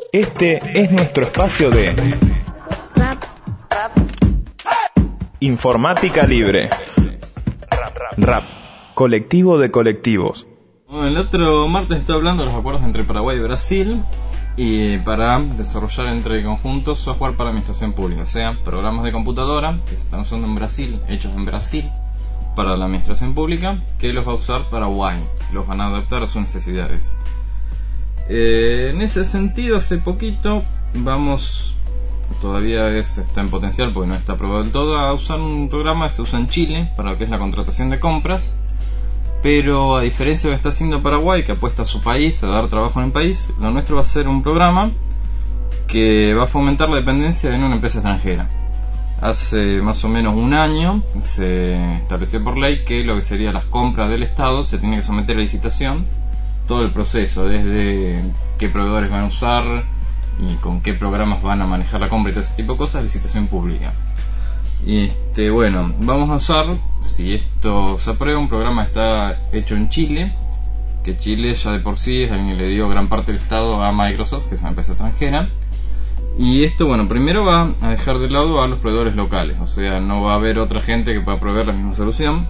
Este es nuestro espacio de Informática Libre. Rap, colectivo de colectivos. Bueno, el otro martes estoy hablando de los acuerdos entre Paraguay y Brasil y para desarrollar entre conjuntos software para administración pública, o sea, programas de computadora que se están usando en Brasil, hechos en Brasil para la administración pública, que los va a usar Paraguay, los van a adaptar a sus necesidades. En ese sentido, hace poquito todavía está en potencial porque no está aprobado del todo, a usar un programa que se usa en Chile para lo que es la contratación de compras, pero a diferencia de lo que está haciendo Paraguay, que apuesta a su país, a dar trabajo en el país, lo nuestro va a ser un programa que va a fomentar la dependencia en una empresa extranjera. Hace más o menos un año se estableció por ley que lo que serían las compras del Estado se tiene que someter a licitación, todo el proceso, desde qué proveedores van a usar y con qué programas van a manejar la compra y todo ese tipo de cosas, licitación pública. Y bueno, vamos a usar, si esto se aprueba, un programa que está hecho en Chile, que Chile ya de por sí es alguien que le dio gran parte del Estado a Microsoft, que es una empresa extranjera. Y esto, bueno, primero va a dejar de lado a los proveedores locales, o sea, no va a haber otra gente que pueda proveer la misma solución.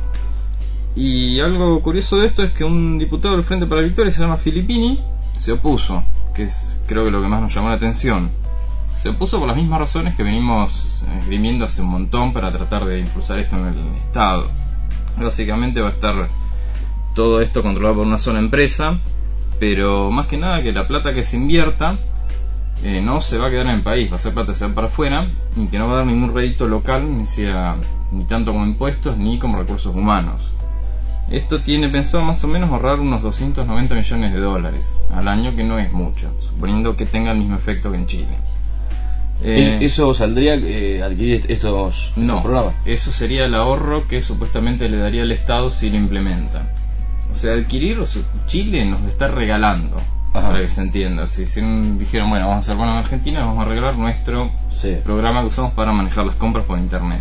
Y algo curioso de esto es que un diputado del Frente para la Victoria, se llama Filippini, se opuso, que es creo que lo que más nos llamó la atención. Se opuso por las mismas razones que venimos esgrimiendo hace un montón para tratar de impulsar esto en el Estado. Básicamente va a estar todo esto controlado por una sola empresa, pero más que nada que la plata que se invierta no se va a quedar en el país, va a ser plata que se va para afuera y que no va a dar ningún rédito local, ni tanto como impuestos ni como recursos humanos. Esto tiene pensado más o menos ahorrar unos 290 millones de dólares al año, que no es mucho, suponiendo que tenga el mismo efecto que en Chile. ¿Eso saldría adquirir estos programas? Eso sería el ahorro que supuestamente le daría el Estado si lo implementa. O sea, adquirir, Chile nos lo está regalando. Ajá. Para que se entienda. Si dijeron, bueno, vamos a hacer bueno en Argentina, vamos a regalar nuestro programa que usamos para manejar las compras por internet.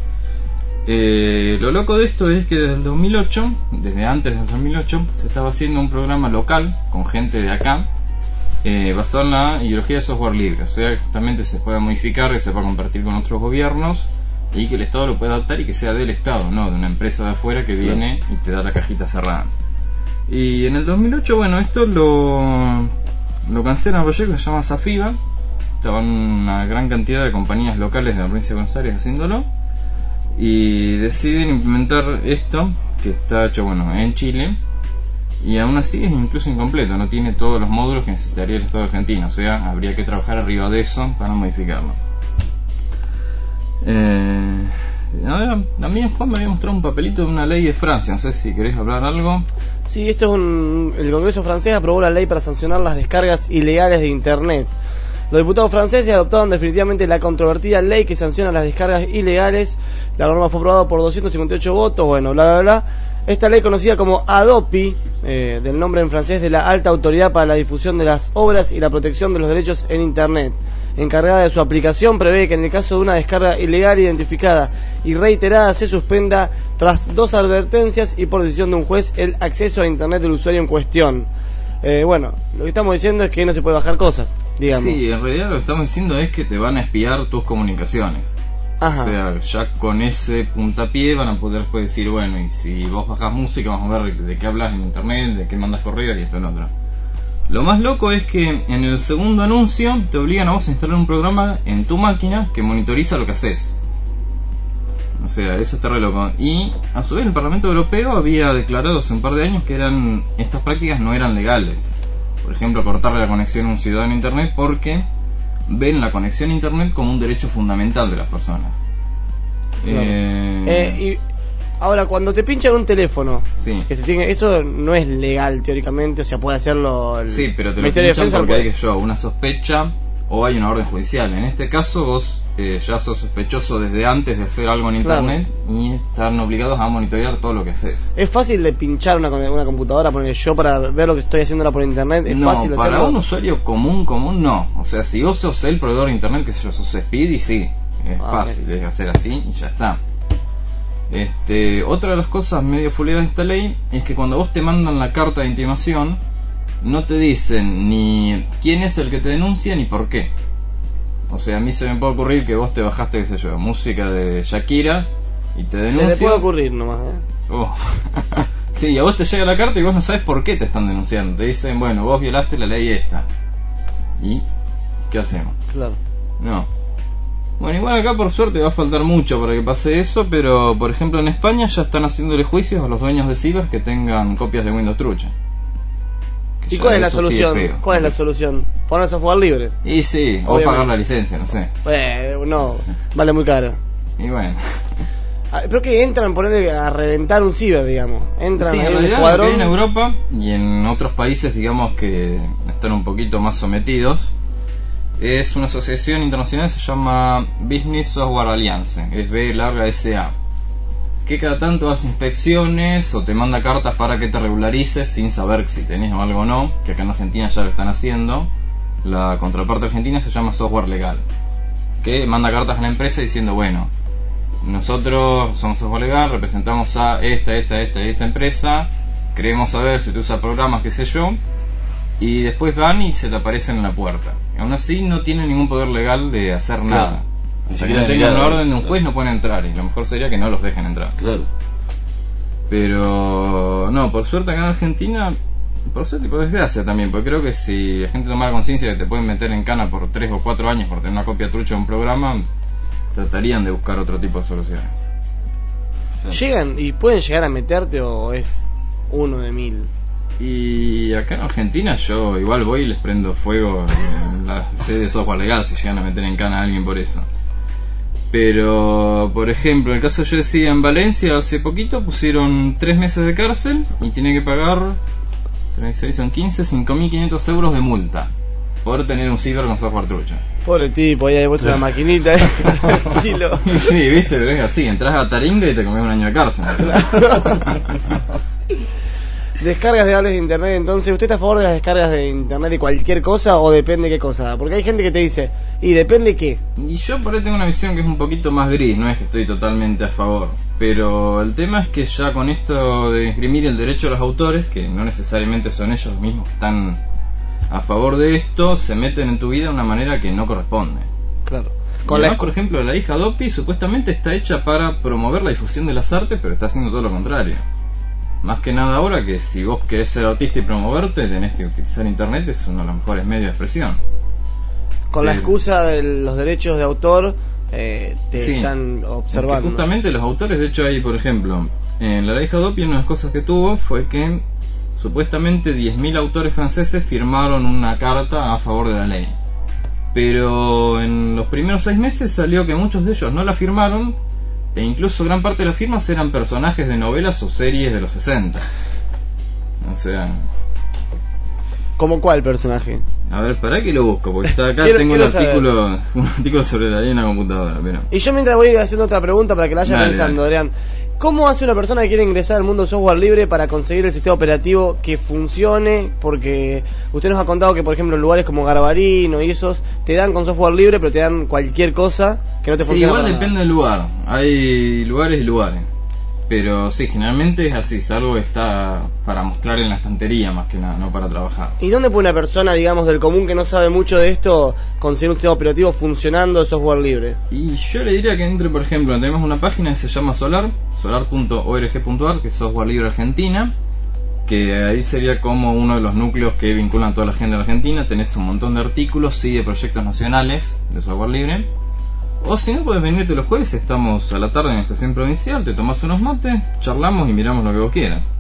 Lo loco de esto es que desde antes del 2008, se estaba haciendo un programa local con gente de acá, basado en la ideología de software libre, o sea, que justamente se pueda modificar, que se pueda compartir con otros gobiernos y que el Estado lo pueda adaptar y que sea del Estado, no de una empresa de afuera que viene y te da la cajita cerrada. Y en el 2008, bueno, esto lo cancelan el proyecto que se llama Safiba. Estaban una gran cantidad de compañías locales de la provincia de Buenos Aires haciéndolo y deciden implementar esto, que está hecho en Chile, y aún así es incluso incompleto, no tiene todos los módulos que necesitaría el Estado argentino, o sea, habría que trabajar arriba de eso para modificarlo. También Juan me había mostrado un papelito de una ley de Francia, no sé si querés hablar algo. Sí, el Congreso francés aprobó la ley para sancionar las descargas ilegales de Internet. Los diputados franceses adoptaron definitivamente la controvertida ley que sanciona las descargas ilegales. La norma fue aprobada por 258 votos, bla bla bla. Esta ley, conocida como ADOPI, del nombre en francés de la Alta Autoridad para la Difusión de las Obras y la Protección de los Derechos en Internet, encargada de su aplicación, prevé que en el caso de una descarga ilegal identificada y reiterada se suspenda tras 2 advertencias y por decisión de un juez el acceso a Internet del usuario en cuestión. Lo que estamos diciendo es que no se puede bajar cosas, digamos. Sí, en realidad lo que estamos diciendo es que te van a espiar tus comunicaciones. Ajá. O sea, ya con ese puntapié van a poder después decir, bueno, y si vos bajás música, vamos a ver de qué hablas en Internet, de qué mandas correos y esto y lo otro. Lo más loco es que en el segundo anuncio te obligan a vos a instalar un programa en tu máquina que monitoriza lo que haces. O sea, eso está re loco. Y a su vez el Parlamento Europeo había declarado hace un par de años que estas prácticas no eran legales. Por ejemplo, cortarle la conexión a un ciudadano a Internet porque ven la conexión a Internet como un derecho fundamental de las personas. Claro. Y ahora, cuando te pinchan un teléfono, sí, eso no es legal teóricamente, o sea, puede hacerlo sí, pero te lo pinchan porque hay una sospecha o hay una orden judicial. En este caso vos ya sos sospechoso desde antes de hacer algo en Internet, claro, y están obligados a monitorear todo lo que haces. ¿Es fácil de pinchar una computadora, poner yo para ver lo que estoy haciendo por Internet? ¿Es fácil de hacerlo? Para un usuario común no. O sea, si vos sos el proveedor de Internet, que sé yo, sos Speedy, sí, es fácil, es hacer así y ya está. Otra de las cosas medio fuleras de esta ley es que cuando vos te mandan la carta de intimación, no te dicen ni quién es el que te denuncia ni por qué. O sea, a mí se me puede ocurrir que vos te bajaste, qué sé yo, música de Shakira y te denuncian. Se le puede ocurrir nomás, Sí, y a vos te llega la carta y vos no sabes por qué te están denunciando. Te dicen, bueno, vos violaste la ley esta. ¿Y qué hacemos? Claro. No. Bueno, igual acá por suerte va a faltar mucho para que pase eso, pero por ejemplo en España ya están haciéndole juicios a los dueños de ciber que tengan copias de Windows trucha. ¿Y cuál es la solución? ¿Cuál es la solución? ¿Poner software libre? Y sí, o pagar la licencia, no sé. No, vale muy caro. Y bueno. Pero que entran a reventar un ciber, digamos. Entran sí, en realidad lo que hay en Europa y en otros países, digamos, que están un poquito más sometidos, es una asociación internacional que se llama Business Software Alliance, es B-SA, que cada tanto hace inspecciones o te manda cartas para que te regularices sin saber si tenés algo o no, que acá en Argentina ya lo están haciendo. La contraparte argentina se llama Software Legal, que manda cartas a la empresa diciendo, bueno, nosotros somos Software Legal, representamos a esta empresa, queremos saber si tú usas programas, qué sé yo, y después van y se te aparecen en la puerta. Aún así no tienen ningún poder legal de hacer nada. O sea, que no tengan una orden de un juez no pueden entrar, y lo mejor sería que no los dejen entrar. Claro. Pero no, por suerte acá en Argentina, por suerte y por desgracia también, porque creo que si la gente tomara conciencia de que te pueden meter en cana por 3 o 4 años por tener una copia trucha de un programa, tratarían de buscar otro tipo de soluciones. ¿Llegan y pueden llegar a meterte o es uno de 1000? Y acá en Argentina yo igual voy y les prendo fuego en la sede de Software Legal si llegan a meter en cana a alguien por eso. Pero, por ejemplo, en el caso yo decía en Valencia, hace poquito pusieron 3 meses de cárcel y tiene que pagar 36 son 15, 5.500 euros de multa por tener un ciber con software trucha. Pobre tipo, ahí hay vuestra la maquinita, tranquilo. Sí, viste, pero es así, entras a Taringa y te comes un año de cárcel. Descargas legales de internet, entonces, ¿usted está a favor de las descargas de internet de cualquier cosa o depende qué cosa? Porque hay gente que te dice, ¿y depende qué? Y yo por ahí tengo una visión que es un poquito más gris, no es que estoy totalmente a favor. Pero el tema es que ya con esto de esgrimir el derecho a los autores, que no necesariamente son ellos los mismos que están a favor de esto, se meten en tu vida de una manera que no corresponde. Claro. Además, por ejemplo, la hija Dopi supuestamente está hecha para promover la difusión de las artes, pero está haciendo todo lo contrario. Más que nada ahora que si vos querés ser artista y promoverte, tenés que utilizar internet, es uno de los mejores medios de expresión. Con la excusa de los derechos de autor, están observando. Justamente los autores, de hecho, ahí, por ejemplo, en la ley Hadopi, una de las cosas que tuvo fue que supuestamente 10.000 autores franceses firmaron una carta a favor de la ley. Pero en los primeros 6 meses salió que muchos de ellos no la firmaron, e incluso gran parte de las firmas eran personajes de novelas o series de los 60. O sea... ¿Cómo cuál personaje? A ver, ¿para qué lo busco? Porque está acá, tengo un artículo sobre la ley en la computadora. Pero... Y yo mientras voy haciendo otra pregunta para que la vaya pensando, dale. Adrián. ¿Cómo hace una persona que quiere ingresar al mundo del software libre para conseguir el sistema operativo que funcione? Porque usted nos ha contado que, por ejemplo, en lugares como Garbarino y esos, te dan con software libre, pero te dan cualquier cosa que no te funciona. Sí, igual depende del lugar. Hay lugares y lugares. Pero sí, generalmente es así, algo que está para mostrar en la estantería más que nada, no para trabajar. ¿Y dónde puede una persona, digamos, del común que no sabe mucho de esto conseguir un sistema operativo funcionando de software libre? Y yo le diría que entre, por ejemplo, tenemos una página que se llama solar.org.ar, que es Software Libre Argentina, que ahí sería como uno de los núcleos que vinculan toda la gente de Argentina. Tenés un montón de artículos y de proyectos nacionales de software libre. O si no, puedes venirte los jueves, estamos a la tarde en la estación provincial, te tomás unos mates, charlamos y miramos lo que vos quieras.